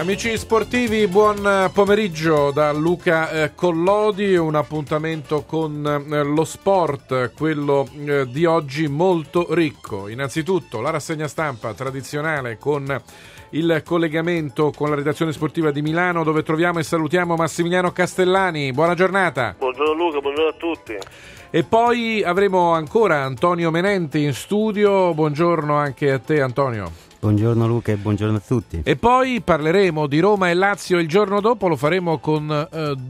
Amici sportivi, buon pomeriggio da Luca Collodi, un appuntamento con lo sport, quello di oggi molto ricco. Innanzitutto la rassegna stampa tradizionale con il collegamento con la redazione sportiva di Milano, dove troviamo e salutiamo Massimiliano Castellani. Buona giornata. Buongiorno Luca, buongiorno a tutti. E poi avremo ancora Antonio Menenti in studio. Buongiorno anche a te, Antonio. Buongiorno Luca e buongiorno a tutti. E poi parleremo di Roma e Lazio il giorno dopo, lo faremo con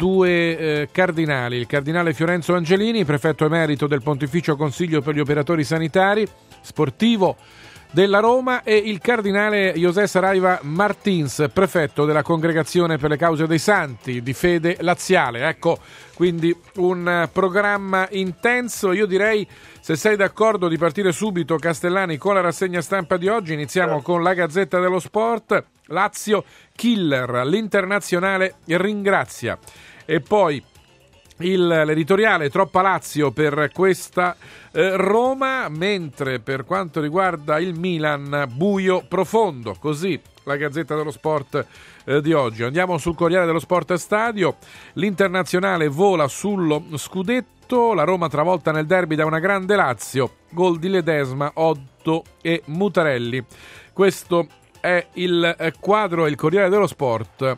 due cardinali, il cardinale Fiorenzo Angelini, prefetto emerito del Pontificio Consiglio per gli Operatori Sanitari, sportivo della Roma, e il cardinale José Saraiva Martins, prefetto della Congregazione per le Cause dei Santi di fede laziale. Ecco, quindi un programma intenso. Io direi, se sei d'accordo, di partire subito, Castellani, con la rassegna stampa di oggi. Iniziamo con la Gazzetta dello Sport. Lazio killer, l'Internazionale ringrazia. E poi l'editoriale troppa Lazio per questa Roma, mentre per quanto riguarda il Milan, buio profondo. Così la Gazzetta dello Sport di oggi. Andiamo sul Corriere dello Sport Stadio. L'Internazionale vola sullo scudetto, la Roma travolta nel derby da una grande Lazio, gol di Ledesma, Otto e Mutarelli. Questo è il quadro. Il Corriere dello Sport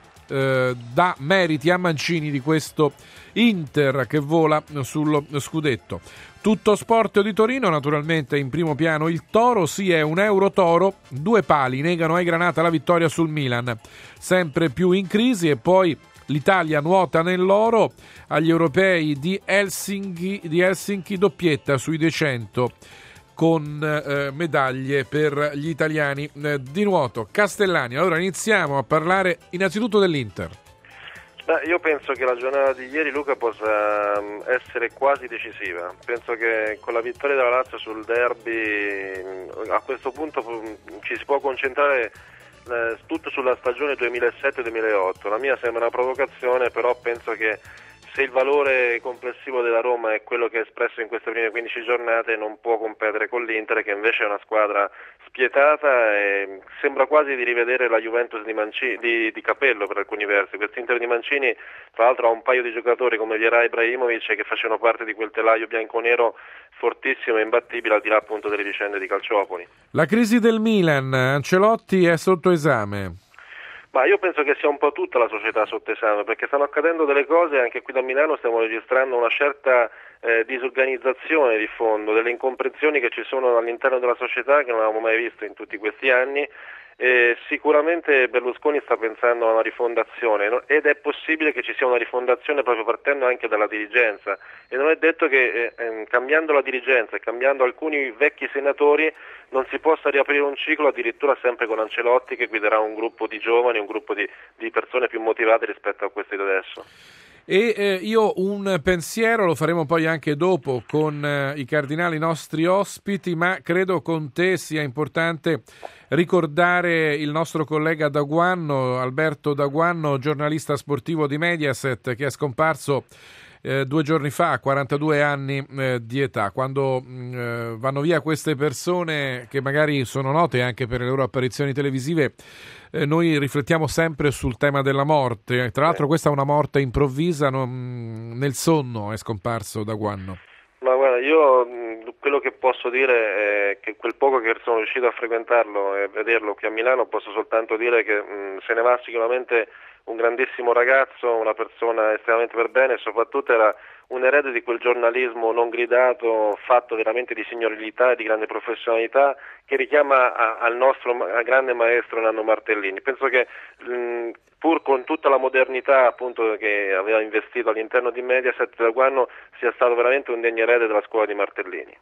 dà meriti a Mancini di questo Inter che vola sullo scudetto. Tutto Sport di Torino, naturalmente in primo piano il Toro, sì, è un Euro Toro, due pali negano ai Granata la vittoria sul Milan, sempre più in crisi. E poi l'Italia nuota nell'oro agli europei di Helsinki, doppietta sui 200 con medaglie per gli italiani di nuoto. Castellani, allora iniziamo a parlare innanzitutto dell'Inter. Io penso che la giornata di ieri, Luca, possa essere quasi decisiva. Penso che con la vittoria della Lazio sul derby a questo punto ci si può concentrare tutto sulla stagione 2007-2008. La mia sembra una provocazione, però penso che se il valore complessivo della Roma è quello che è espresso in queste prime 15 giornate, non può competere con l'Inter, che invece è una squadra spietata, e sembra quasi di rivedere la Juventus di Capello per alcuni versi. Quest'Inter di Mancini, tra l'altro, ha un paio di giocatori come Vieira e Ibrahimovic che facevano parte di quel telaio bianconero fortissimo e imbattibile, al di là appunto delle vicende di Calciopoli. La crisi del Milan, Ancelotti è sotto esame. Ma io penso che sia un po' tutta la società sotto esame, perché stanno accadendo delle cose. Anche qui da Milano stiamo registrando una certa disorganizzazione di fondo, delle incomprensioni che ci sono all'interno della società che non avevamo mai visto in tutti questi anni. Sicuramente Berlusconi sta pensando a una rifondazione, ed è possibile che ci sia una rifondazione proprio partendo anche dalla dirigenza, e non è detto che cambiando la dirigenza e cambiando alcuni vecchi senatori non si possa riaprire un ciclo, addirittura sempre con Ancelotti che guiderà un gruppo di giovani, un gruppo di persone più motivate rispetto a questi di adesso. E io un pensiero lo faremo poi anche dopo con i cardinali nostri ospiti, ma credo con te sia importante ricordare il nostro collega Daguanno, Alberto Daguanno, giornalista sportivo di Mediaset, che è scomparso 2 giorni fa, a 42 anni di età. Quando vanno via queste persone che magari sono note anche per le loro apparizioni televisive, noi riflettiamo sempre sul tema della morte. Tra l'altro questa è una morte improvvisa, nel sonno è scomparso Daguanno. Ma guarda, io quello che posso dire è che quel poco che sono riuscito a frequentarlo e vederlo qui a Milano, posso soltanto dire che se ne va sicuramente un grandissimo ragazzo, una persona estremamente per bene, e soprattutto era un erede di quel giornalismo non gridato, fatto veramente di signorilità e di grande professionalità, che richiama al nostro grande maestro Nanno Martellini. Penso che pur con tutta la modernità appunto che aveva investito all'interno di Mediaset, Daguanno sia stato veramente un degno erede della scuola di Martellini.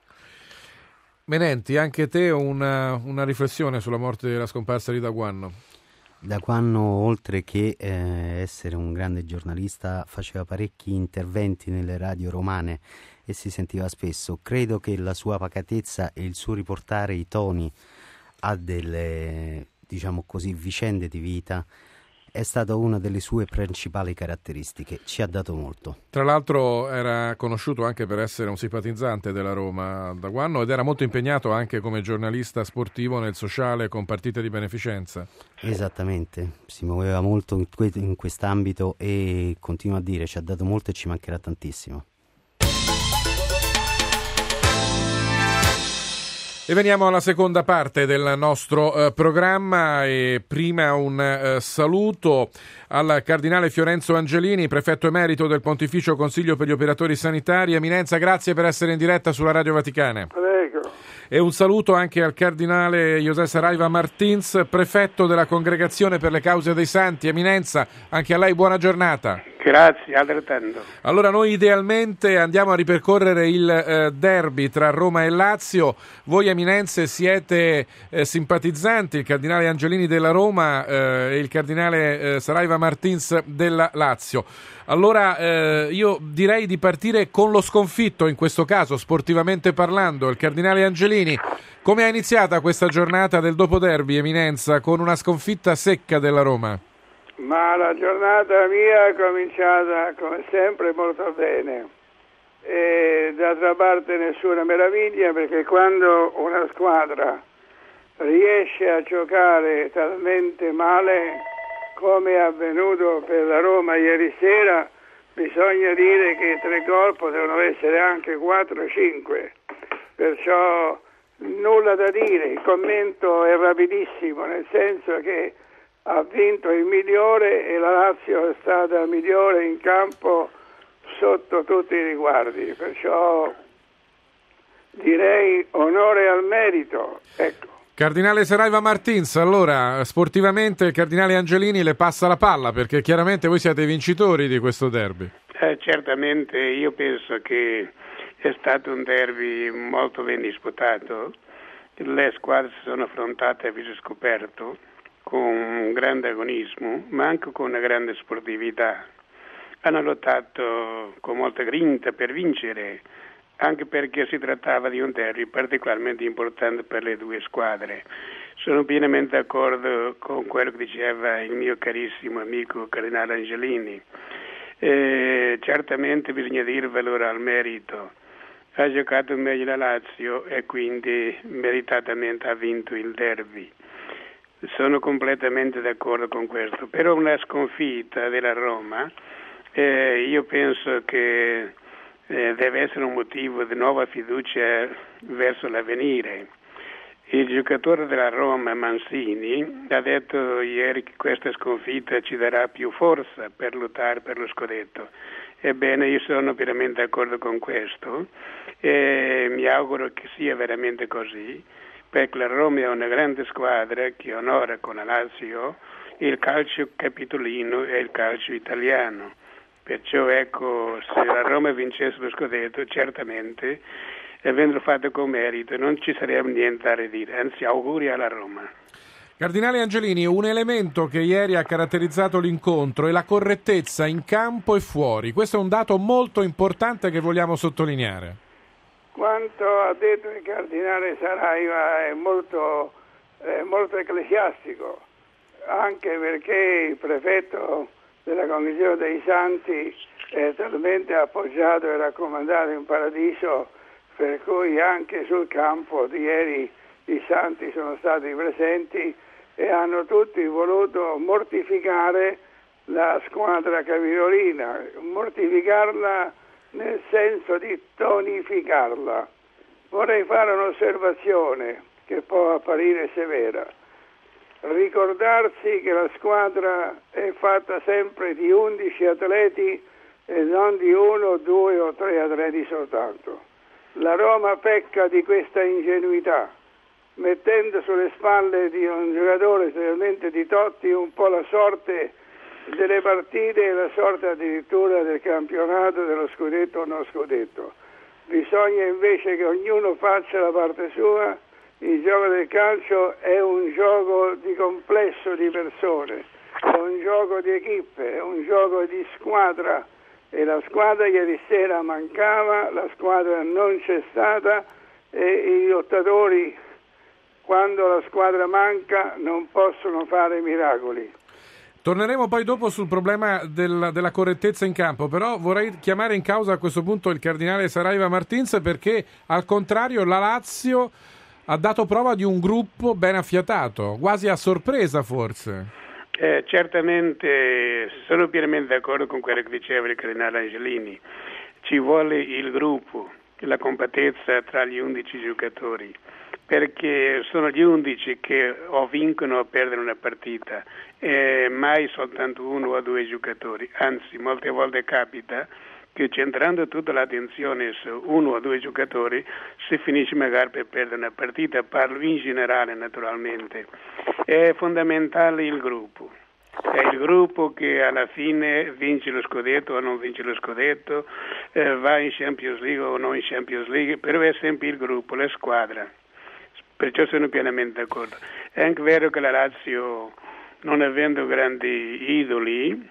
Menenti, anche te una riflessione sulla morte e la scomparsa di Daguanno? Daguanno, oltre che essere un grande giornalista, faceva parecchi interventi nelle radio romane e si sentiva spesso. Credo che la sua pacatezza e il suo riportare i toni a delle, diciamo così, vicende di vita è stata una delle sue principali caratteristiche, ci ha dato molto. Tra l'altro era conosciuto anche per essere un simpatizzante della Roma da quando ed era molto impegnato anche come giornalista sportivo nel sociale con partite di beneficenza. Esattamente, si muoveva molto in quest'ambito e continuo a dire ci ha dato molto e ci mancherà tantissimo. E veniamo alla seconda parte del nostro programma e prima un saluto al Cardinale Fiorenzo Angelini, prefetto emerito del Pontificio Consiglio per gli Operatori Sanitari. Eminenza, grazie per essere in diretta sulla Radio Vaticana. Prego. E un saluto anche al Cardinale José Saraiva Martins, prefetto della Congregazione per le Cause dei Santi. Eminenza, anche a lei buona giornata. Grazie, altrettanto. Allora noi idealmente andiamo a ripercorrere il derby tra Roma e Lazio. Voi Eminenze siete simpatizzanti, il Cardinale Angelini della Roma e il Cardinale Saraiva Martins della Lazio. Allora io direi di partire con lo sconfitto, in questo caso sportivamente parlando. Il Cardinale Angelini, come è iniziata questa giornata del dopoderby, Eminenza, con una sconfitta secca della Roma? Ma la giornata mia è cominciata come sempre molto bene e d'altra parte nessuna meraviglia, perché quando una squadra riesce a giocare talmente male come è avvenuto per la Roma ieri sera, bisogna dire che 3 gol potevano essere anche 4-5, perciò nulla da dire. Il commento è rapidissimo, nel senso che ha vinto il migliore e la Lazio è stata migliore in campo sotto tutti i riguardi, perciò direi onore al merito. Ecco. Cardinale Saraiva Martins, allora sportivamente il Cardinale Angelini le passa la palla, perché chiaramente voi siete i vincitori di questo derby. Certamente, io penso che è stato un derby molto ben disputato, le squadre si sono affrontate a viso scoperto, con un grande agonismo, ma anche con una grande sportività. Hanno lottato con molta grinta per vincere, anche perché si trattava di un derby particolarmente importante per le due squadre. Sono pienamente d'accordo con quello che diceva il mio carissimo amico Cardinale Angelini. Certamente bisogna dire valore al merito. Ha giocato meglio la Lazio e quindi meritatamente ha vinto il derby. Sono completamente d'accordo con questo, però una sconfitta della Roma io penso che deve essere un motivo di nuova fiducia verso l'avvenire. Il giocatore della Roma, Mancini, ha detto ieri che questa sconfitta ci darà più forza per lottare per lo scudetto. Ebbene, io sono pienamente d'accordo con questo e mi auguro che sia veramente così, perché la Roma è una grande squadra che onora con la Lazio il calcio capitolino e il calcio italiano. Perciò ecco, se la Roma vincesse lo scudetto, certamente, avendolo fatto con merito, non ci sarebbe niente da ridire, anzi auguri alla Roma. Cardinale Angelini, un elemento che ieri ha caratterizzato l'incontro è la correttezza in campo e fuori. Questo è un dato molto importante che vogliamo sottolineare. Quanto ha detto il Cardinale Saraiva è molto ecclesiastico, anche perché il prefetto della Congregazione dei Santi è talmente appoggiato e raccomandato in paradiso, per cui anche sul campo di ieri i Santi sono stati presenti e hanno tutti voluto mortificare la squadra capitolina, mortificarla nel senso di tonificarla. Vorrei fare un'osservazione che può apparire severa. Ricordarsi che la squadra è fatta sempre di 11 atleti e non di 1, 2 o 3 atleti soltanto. La Roma pecca di questa ingenuità, mettendo sulle spalle di un giocatore, specialmente di Totti, un po' la sorte delle partite e la sorte addirittura del campionato, dello scudetto o non scudetto. Bisogna invece che ognuno faccia la parte sua. Il gioco del calcio è un gioco di complesso di persone, è un gioco di equipe, è un gioco di squadra e la squadra ieri sera mancava, la squadra non c'è stata e i lottatori, quando la squadra manca, non possono fare miracoli. Torneremo poi dopo sul problema della correttezza in campo, però vorrei chiamare in causa a questo punto il cardinale Saraiva Martins, perché al contrario la Lazio ha dato prova di un gruppo ben affiatato, quasi a sorpresa forse. Certamente sono pienamente d'accordo con quello che diceva il cardinale Angelini. Ci vuole il gruppo, la compattezza tra gli 11 giocatori, perché sono gli 11 che o vincono o perdono una partita, mai soltanto uno o due giocatori, anzi molte volte capita che centrando tutta l'attenzione su uno o due giocatori si finisce magari per perdere una partita. Parlo in generale naturalmente. È fondamentale il gruppo. È il gruppo che alla fine vince lo scudetto o non vince lo scudetto, va in Champions League o non in Champions League, però è sempre il gruppo, la squadra. Perciò sono pienamente d'accordo. È anche vero che la Lazio, non avendo grandi idoli,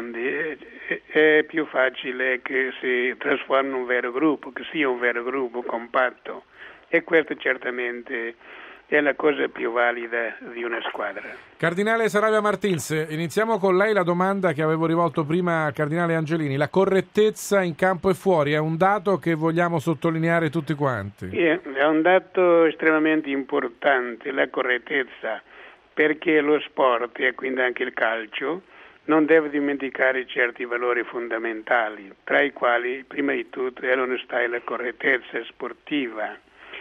è più facile che si trasformi in un vero gruppo, che sia un vero gruppo compatto, e questo certamente è la cosa più valida di una squadra. Cardinale Saraiva Martins, iniziamo con lei la domanda che avevo rivolto prima al Cardinale Angelini. La correttezza in campo e fuori è un dato che vogliamo sottolineare tutti quanti? È un dato estremamente importante, la correttezza, perché lo sport, e quindi anche il calcio, non deve dimenticare certi valori fondamentali, tra i quali prima di tutto è l'onestà e la correttezza sportiva.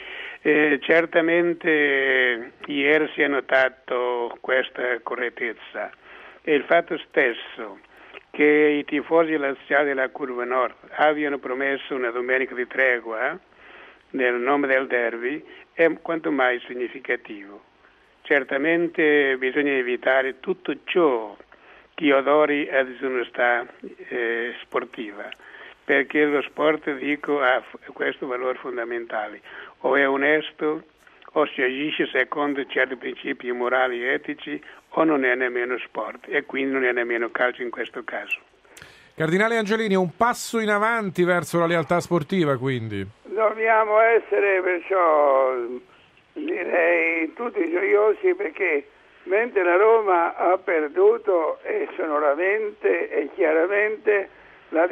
Certamente ieri si è notato questa correttezza e il fatto stesso che i tifosi laziali della Curva Nord abbiano promesso una domenica di tregua nel nome del derby è quanto mai significativo. Certamente bisogna evitare tutto ciò che odori a disonestà sportiva, perché lo sport, dico, ha questo valore fondamentale. O è onesto, o si agisce secondo certi principi morali e etici, o non è nemmeno sport, e quindi non è nemmeno calcio in questo caso. Cardinale Angelini, un passo in avanti verso la lealtà sportiva, quindi? Dobbiamo essere perciò, direi, tutti gioiosi, perché mentre la Roma ha perduto e sonoramente e chiaramente la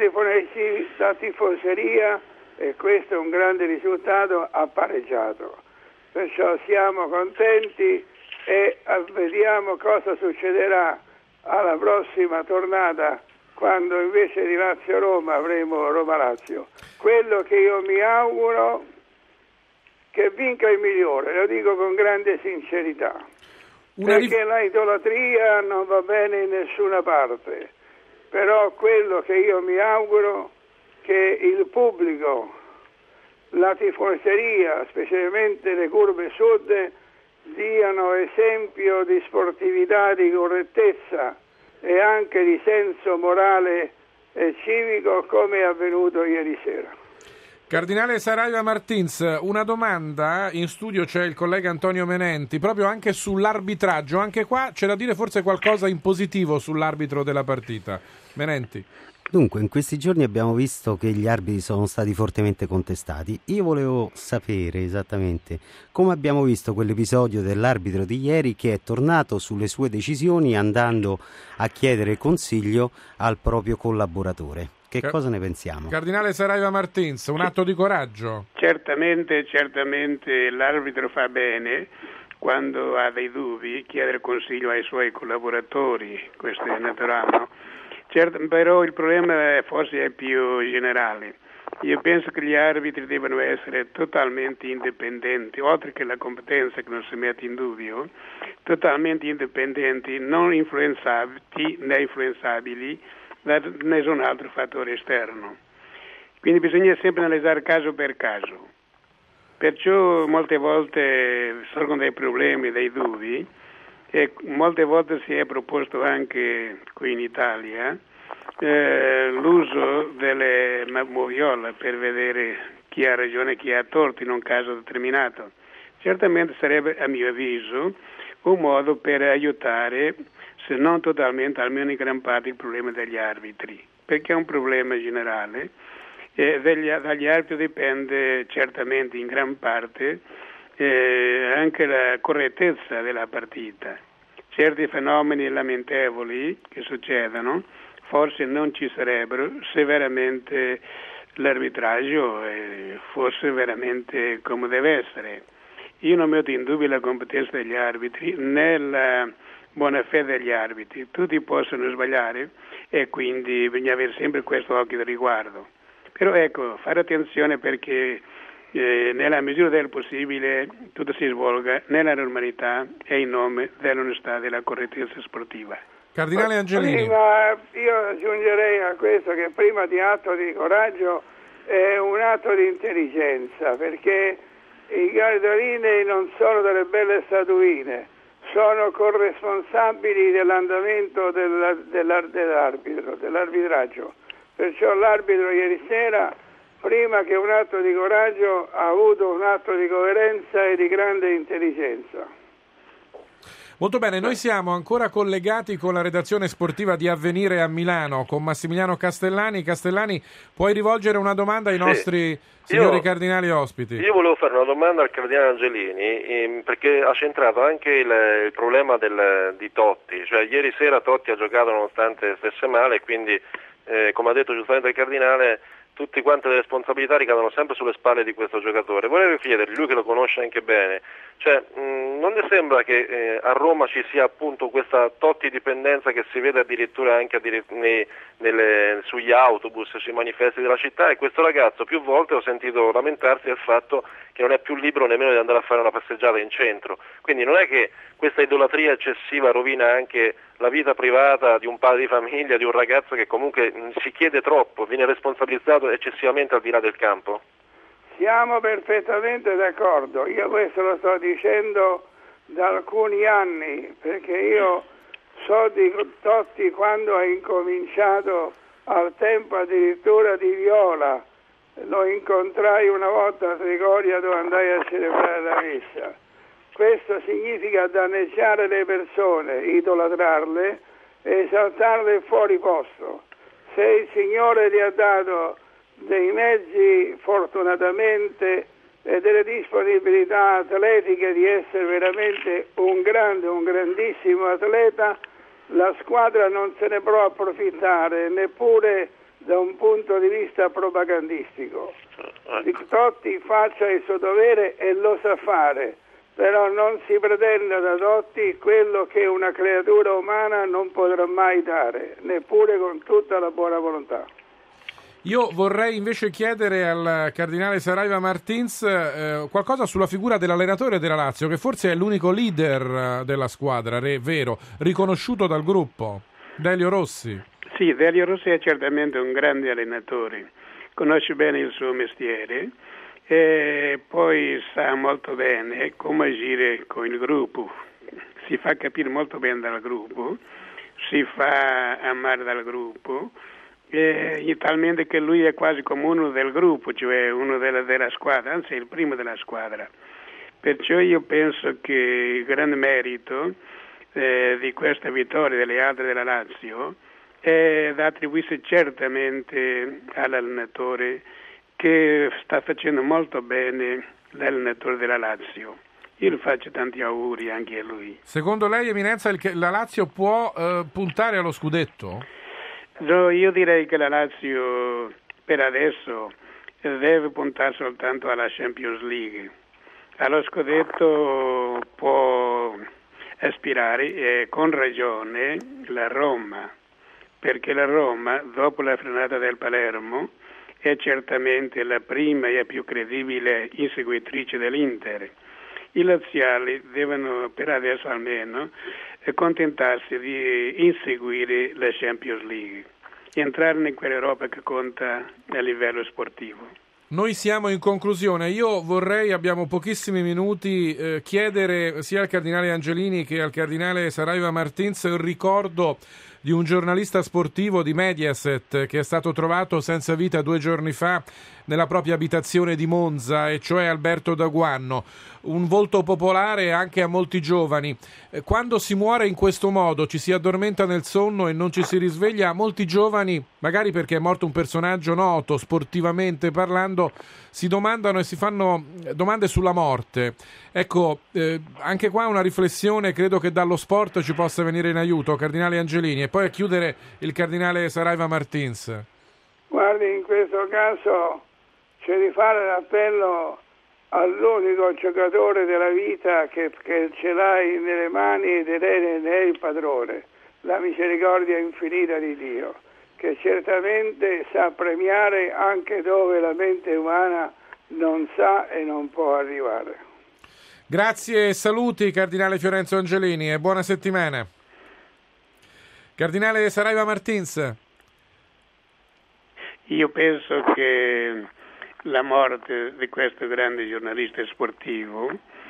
tifoseria, e questo è un grande risultato, ha pareggiato. Perciò siamo contenti e vediamo cosa succederà alla prossima tornata, quando invece di Lazio-Roma avremo Roma-Lazio. Quello che io mi auguro che vinca il migliore, lo dico con grande sincerità, perché la idolatria non va bene in nessuna parte, però quello che io mi auguro che il pubblico, la tifoseria, specialmente le curve sud, diano esempio di sportività, di correttezza e anche di senso morale e civico, come è avvenuto ieri sera. Cardinale Saraiva Martins, una domanda, in studio c'è il collega Antonio Menenti, proprio anche sull'arbitraggio, anche qua c'è da dire forse qualcosa in positivo sull'arbitro della partita. Menenti. Dunque, in questi giorni abbiamo visto che gli arbitri sono stati fortemente contestati. Io volevo sapere esattamente come abbiamo visto quell'episodio dell'arbitro di ieri che è tornato sulle sue decisioni andando a chiedere consiglio al proprio collaboratore. Che cosa ne pensiamo? Cardinale Saraiva Martins, un atto di coraggio? Certamente l'arbitro fa bene quando ha dei dubbi, chiedere consiglio ai suoi collaboratori, questo è naturale, no? Però il problema forse è più generale. Io penso che gli arbitri devono essere totalmente indipendenti, oltre che la competenza che non si mette in dubbio, totalmente indipendenti, non influenzabili né influenzabili da nessun altro fattore esterno. Quindi bisogna sempre analizzare caso per caso. Perciò molte volte sorgono dei problemi, dei dubbi, e molte volte si è proposto anche qui in Italia l'uso delle moviola per vedere chi ha ragione e chi ha torto in un caso determinato. Certamente sarebbe, a mio avviso, un modo per aiutare, se non totalmente, almeno in gran parte, il problema degli arbitri, perché è un problema generale. Dagli arbitri dipende certamente in gran parte anche la correttezza della partita. certi fenomeni lamentevoli che succedono forse non ci sarebbero se veramente l'arbitraggio fosse veramente come deve essere. Io non metto in dubbio la competenza degli arbitri né la buona fede degli arbitri. Tutti possono sbagliare e quindi bisogna avere sempre questo occhio di riguardo. Però ecco, fare attenzione perché nella misura del possibile tutto si svolga nella normalità e in nome dell'onestà e della correttezza sportiva. Cardinale Angelini. Io aggiungerei a questo che prima di atto di coraggio è un atto di intelligenza, perché i guardalinei non sono delle belle statuine, sono corresponsabili dell'andamento dell'arbitraggio. Perciò l'arbitro ieri sera, prima che un atto di coraggio, ha avuto un atto di coerenza e di grande intelligenza. Molto bene, noi siamo ancora collegati con la redazione sportiva di Avvenire a Milano, con Massimiliano Castellani. Castellani, puoi rivolgere una domanda ai nostri signori cardinali ospiti? Io volevo fare una domanda al cardinale Angelini, perché ha centrato anche il problema di Totti. Cioè, ieri sera Totti ha giocato nonostante stesse male, e quindi, come ha detto giustamente il cardinale, tutte quante le responsabilità ricadono sempre sulle spalle di questo giocatore. Volevo chiedergli, lui che lo conosce anche bene, cioè non le sembra che a Roma ci sia appunto questa Totti dipendenza che si vede addirittura anche sugli autobus, sui manifesti della città, e questo ragazzo più volte ho sentito lamentarsi del fatto che non è più libero nemmeno di andare a fare una passeggiata in centro. Quindi non è che questa idolatria eccessiva rovina anche la vita privata di un padre di famiglia, di un ragazzo che comunque si chiede troppo, viene responsabilizzato eccessivamente al di là del campo? Siamo perfettamente d'accordo, io questo lo sto dicendo da alcuni anni, perché io so di Totti quando ha incominciato, al tempo addirittura di Viola, lo incontrai una volta a Trigoria dove andai a celebrare la messa. Questo significa danneggiare le persone, idolatrarle e esaltarle fuori posto. Se il Signore gli ha dato dei mezzi, fortunatamente, e delle disponibilità atletiche di essere veramente un grandissimo atleta, la squadra non se ne può approfittare neppure da un punto di vista propagandistico. Totti faccia il suo dovere e lo sa fare, però non si pretenda da Totti quello che una creatura umana non potrà mai dare, neppure con tutta la buona volontà. Io vorrei invece chiedere al cardinale Saraiva Martins qualcosa sulla figura dell'allenatore della Lazio, che forse è l'unico leader della squadra, vero, riconosciuto dal gruppo, Delio Rossi. Sì, Delio Rossi è certamente un grande allenatore, conosce bene il suo mestiere e poi sa molto bene come agire con il gruppo, si fa capire molto bene dal gruppo, si fa amare dal gruppo, talmente che lui è quasi come uno del gruppo, cioè uno della squadra, anzi è il primo della squadra. Perciò io penso che il grande merito di questa vittoria delle altre della Lazio è da attribuirsi certamente all'allenatore, che sta facendo molto bene l'allenatore della Lazio. Io le faccio tanti auguri anche a lui. Secondo lei, Eminenza, la Lazio può puntare allo scudetto? No, io direi che la Lazio per adesso deve puntare soltanto alla Champions League. Allo scudetto può aspirare con ragione la Roma, perché la Roma, dopo la frenata del Palermo, è certamente la prima e più credibile inseguitrice dell'Inter. I laziali devono, per adesso almeno, contentarsi di inseguire la Champions League, entrare in quell'Europa che conta a livello sportivo. Noi siamo in conclusione. Io vorrei, abbiamo pochissimi minuti, chiedere sia al cardinale Angelini che al cardinale Saraiva Martins il ricordo di un giornalista sportivo di Mediaset che è stato trovato senza vita 2 giorni fa nella propria abitazione di Monza, e cioè Alberto Daguanno, un volto popolare anche a molti giovani. Quando si muore in questo modo, ci si addormenta nel sonno e non ci si risveglia, molti giovani, magari perché è morto un personaggio noto sportivamente parlando, si domandano e si fanno domande sulla morte. Ecco, anche qua una riflessione credo che dallo sport ci possa venire in aiuto, Cardinale Angelini, e poi a chiudere il Cardinale Saraiva Martins. Guardi, in questo caso c'è di fare l'appello all'unico giocatore della vita che ce l'hai nelle mani ed è il padrone, la misericordia infinita di Dio, che certamente sa premiare anche dove la mente umana non sa e non può arrivare. Grazie e saluti, Cardinale Fiorenzo Angelini, e buona settimana. Cardinale Saraiva Martins. Io penso che la morte di questo grande giornalista sportivo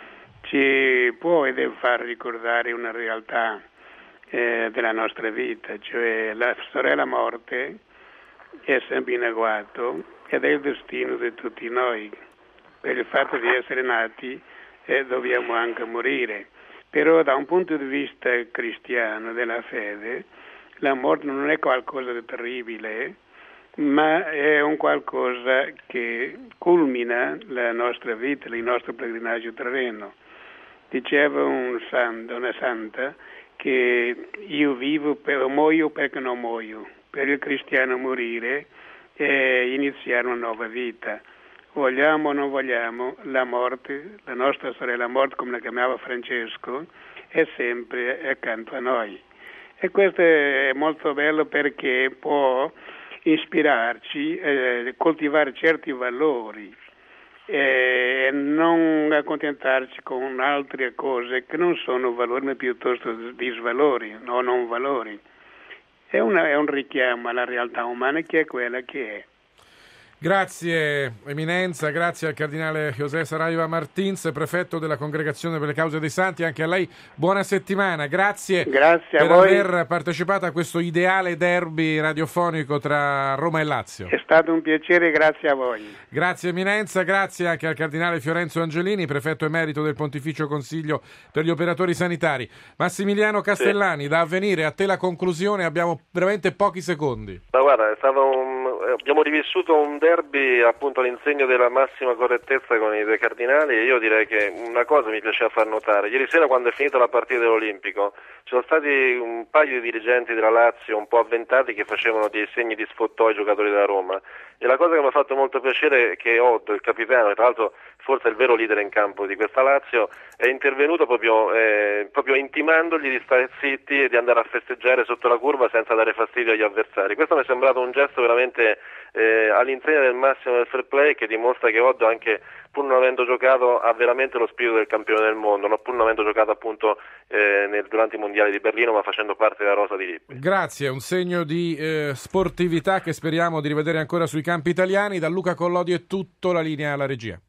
ci può e deve far ricordare una realtà della nostra vita, cioè la sorella morte è sempre in agguato ed è il destino di tutti noi. Per il fatto di essere nati dobbiamo anche morire, però da un punto di vista cristiano della fede la morte non è qualcosa di terribile, ma è un qualcosa che culmina la nostra vita, il nostro pellegrinaggio terreno. Diceva una santa che io vivo muoio perché non muoio. Per il cristiano morire è iniziare una nuova vita. Vogliamo o non vogliamo, la morte, la nostra sorella morte, come la chiamava Francesco, è sempre accanto a noi. E questo è molto bello perché può ispirarci, coltivare certi valori e non accontentarci con altre cose che non sono valori ma piuttosto disvalori o non valori. È un richiamo alla realtà umana che è quella che è. Grazie Eminenza, grazie al Cardinale José Saraiva Martins, prefetto della Congregazione per le Cause dei Santi. Anche a lei buona settimana, grazie per aver partecipato a questo ideale derby radiofonico tra Roma e Lazio. È stato un piacere, grazie a voi. Grazie Eminenza, grazie anche al Cardinale Fiorenzo Angelini, prefetto emerito del Pontificio Consiglio per gli Operatori Sanitari. Massimiliano Castellani, da Avvenire, a te la conclusione, abbiamo veramente pochi secondi. Ma guarda, abbiamo rivissuto un derby appunto all'insegno della massima correttezza con i due cardinali, e io direi che una cosa mi piaceva far notare: ieri sera, quando è finita la partita dell'Olimpico, ci sono stati un paio di dirigenti della Lazio un po' avventati che facevano dei segni di sfottò ai giocatori della Roma, e la cosa che mi ha fatto molto piacere è che Oddo, il capitano, che tra l'altro forse è il vero leader in campo di questa Lazio, è intervenuto proprio intimandogli di stare zitti e di andare a festeggiare sotto la curva senza dare fastidio agli avversari. Questo mi è sembrato un gesto veramente all'insegna del massimo del fair play, che dimostra che Oddo, anche pur non avendo giocato, ha veramente lo spirito del campione del mondo, pur non avendo giocato appunto durante i mondiali di Berlino, ma facendo parte della rosa di Lippi. Grazie, un segno di sportività che speriamo di rivedere ancora sui campi italiani. Da Luca Collodi è tutto, la linea alla regia.